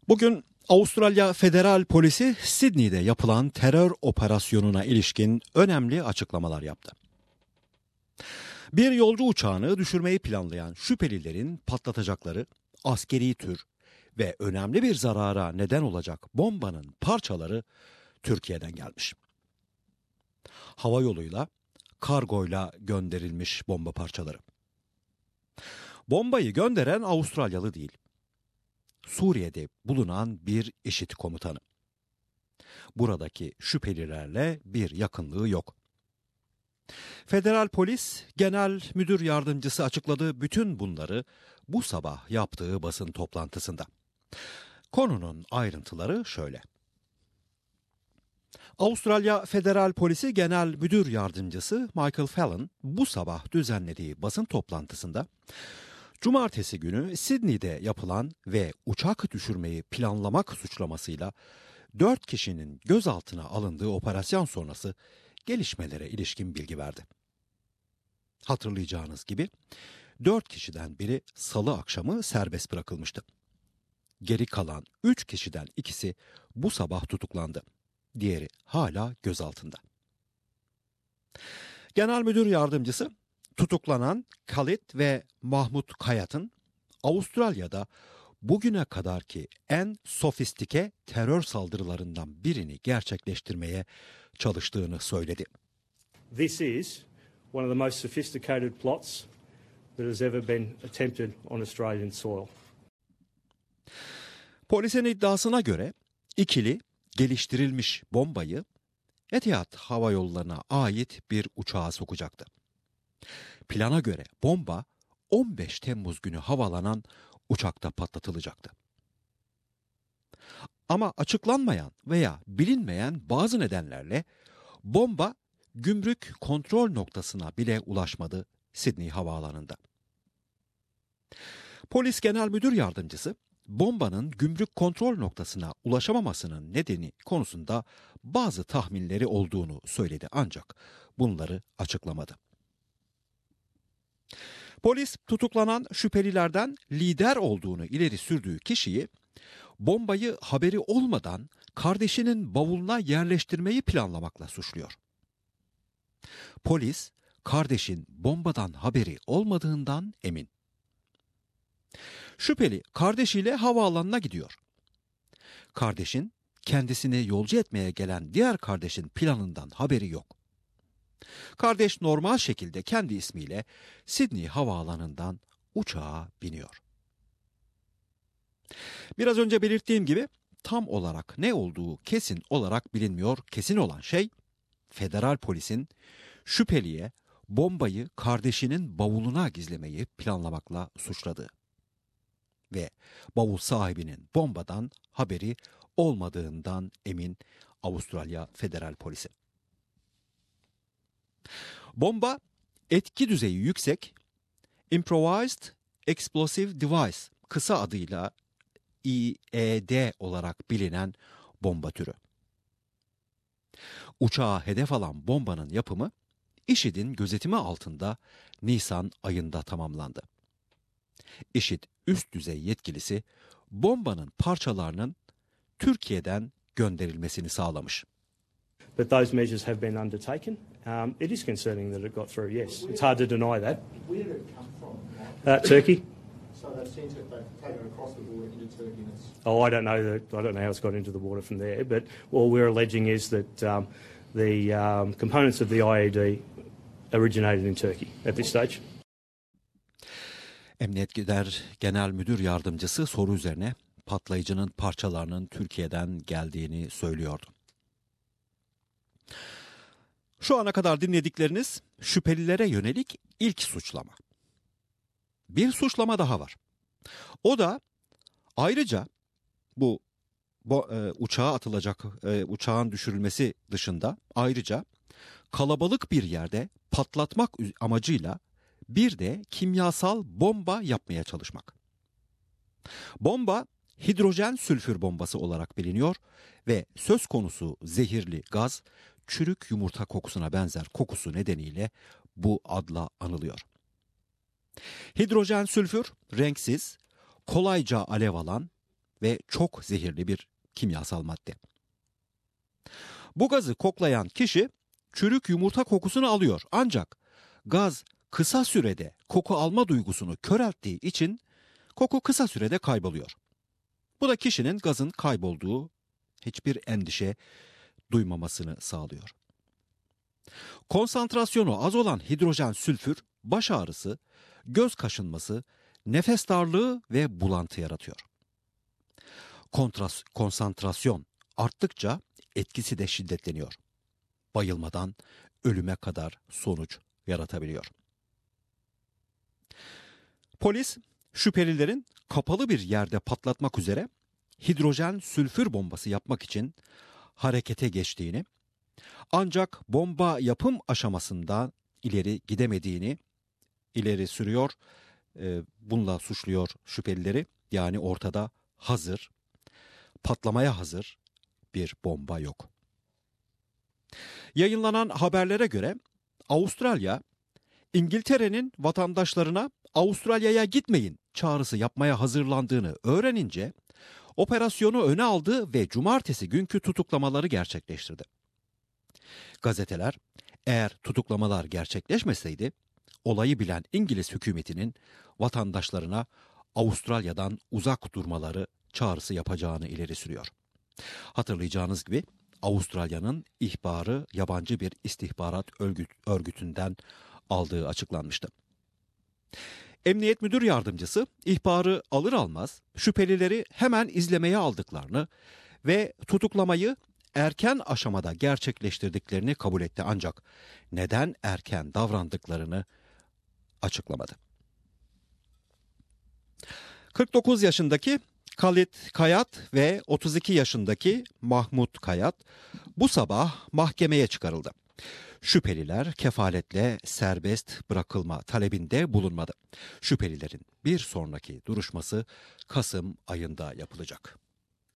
Bugün Avustralya Federal Polisi Sydney'de yapılan terör operasyonuna ilişkin önemli açıklamalar yaptı. Bir yolcu uçağını düşürmeyi planlayan şüphelilerin patlatacakları askeri tür ve önemli bir zarara neden olacak bombanın parçaları Türkiye'den gelmiş. Hava yoluyla, kargoyla gönderilmiş bomba parçaları. Bombayı gönderen Avustralyalı değil. Suriye'de bulunan bir IŞİD komutanı. Buradaki şüphelilerle bir yakınlığı yok. Federal Polis Genel Müdür Yardımcısı açıkladı bütün bunları bu sabah yaptığı basın toplantısında. Konunun ayrıntıları şöyle. Avustralya Federal Polisi Genel Müdür Yardımcısı Michael Fallon bu sabah düzenlediği basın toplantısında Cumartesi günü Sydney'de yapılan ve uçak düşürmeyi planlamak suçlamasıyla 4 kişinin gözaltına alındığı operasyon sonrası gelişmelere ilişkin bilgi verdi. Hatırlayacağınız gibi 4 kişiden biri salı akşamı serbest bırakılmıştı. Geri kalan 3 kişiden ikisi bu sabah tutuklandı. Diğeri hala gözaltında. Genel Müdür Yardımcısı tutuklanan Khalid ve Mahmut Kayat'ın Avustralya'da bugüne kadarki en sofistike terör saldırılarından birini gerçekleştirmeye çalıştığını söyledi. This is one of the most sophisticated plots that has ever been attempted on Australian soil. Polisin iddiasına göre ikili geliştirilmiş bombayı Etihad Hava Yolları'na ait bir uçağa sokacaktı. Plana göre bomba 15 Temmuz günü havalanan uçakta patlatılacaktı. Ama açıklanmayan veya bilinmeyen bazı nedenlerle bomba gümrük kontrol noktasına bile ulaşmadı Sydney Havaalanı'nda. Polis Genel Müdür Yardımcısı bombanın gümrük kontrol noktasına ulaşamamasının nedeni konusunda bazı tahminleri olduğunu söyledi ancak bunları açıklamadı. Polis tutuklanan şüphelilerden lider olduğunu ileri sürdüğü kişiyi bombayı haberi olmadan kardeşinin bavuluna yerleştirmeyi planlamakla suçluyor. Polis kardeşin bombadan haberi olmadığından emin. Şüpheli kardeşiyle havaalanına gidiyor. Kardeşin kendisini yolcu etmeye gelen diğer kardeşin planından haberi yok. Kardeş normal şekilde kendi ismiyle Sydney Havaalanı'ndan uçağa biniyor. Biraz önce belirttiğim gibi tam olarak ne olduğu kesin olarak bilinmiyor. Kesin olan şey federal polisin şüpheliye bombayı kardeşinin bavuluna gizlemeyi planlamakla suçladığı ve bavul sahibinin bombadan haberi olmadığından emin Avustralya Federal Polisi. Bomba etki düzeyi yüksek Improvised Explosive Device, kısa adıyla IED olarak bilinen bomba türü. Uçağa hedef alan bombanın yapımı IŞİD'in gözetimi altında Nisan ayında tamamlandı. IŞİD üst düzey yetkilisi bombanın parçalarının Türkiye'den gönderilmesini sağlamış. But those measures have been undertaken. It is concerning that it got through, yes. It's hard to deny that. Where did it come from? Turkey. So they've sent it, they've taken it across the border into Turkey. I don't know how it's got into the water from there, but all we're alleging is that the components of the IED originated in Turkey at this stage. Emniyet Genel Müdür Yardımcısı soru üzerine patlayıcının parçalarının Türkiye'den geldiğini söylüyordu. Şu ana kadar dinledikleriniz şüphelilere yönelik ilk suçlama. Bir suçlama daha var. O da ayrıca bu uçağa atılacak uçağın düşürülmesi dışında ayrıca kalabalık bir yerde patlatmak amacıyla bir de kimyasal bomba yapmaya çalışmak. Bomba hidrojen sülfür bombası olarak biliniyor ve söz konusu zehirli gaz çürük yumurta kokusuna benzer kokusu nedeniyle bu adla anılıyor. Hidrojen sülfür renksiz, kolayca alev alan ve çok zehirli bir kimyasal madde. Bu gazı koklayan kişi çürük yumurta kokusunu alıyor. Ancak gaz kısa sürede koku alma duygusunu körelttiği için koku kısa sürede kayboluyor. Bu da kişinin gazın kaybolduğu hiçbir endişe duymamasını sağlıyor. Konsantrasyonu az olan hidrojen sülfür baş ağrısı, göz kaşınması, nefes darlığı ve bulantı yaratıyor. Konsantrasyon arttıkça etkisi de şiddetleniyor. Bayılmadan ölüme kadar sonuç yaratabiliyor. Polis şüphelilerin kapalı bir yerde patlatmak üzere hidrojen sülfür bombası yapmak için harekete geçtiğini, ancak bomba yapım aşamasında ileri gidemediğini ileri sürüyor. Bununla suçluyor şüphelileri. Yani ortada patlamaya hazır bir bomba yok. Yayınlanan haberlere göre Avustralya, İngiltere'nin vatandaşlarına Avustralya'ya gitmeyin çağrısı yapmaya hazırlandığını öğrenince operasyonu öne aldı ve cumartesi günkü tutuklamaları gerçekleştirdi. Gazeteler, eğer tutuklamalar gerçekleşmeseydi, olayı bilen İngiliz hükümetinin vatandaşlarına Avustralya'dan uzak durmaları çağrısı yapacağını ileri sürüyor. Hatırlayacağınız gibi Avustralya'nın ihbarı yabancı bir istihbarat örgütünden aldığı açıklanmıştı. Emniyet Müdür Yardımcısı ihbarı alır almaz şüphelileri hemen izlemeye aldıklarını ve tutuklamayı erken aşamada gerçekleştirdiklerini kabul etti, ancak neden erken davrandıklarını açıklamadı. 49 yaşındaki Khalid Kayat ve 32 yaşındaki Mahmut Kayat bu sabah mahkemeye çıkarıldı. Şüpheliler kefaletle serbest bırakılma talebinde bulunmadı. Şüphelilerin bir sonraki duruşması Kasım ayında yapılacak.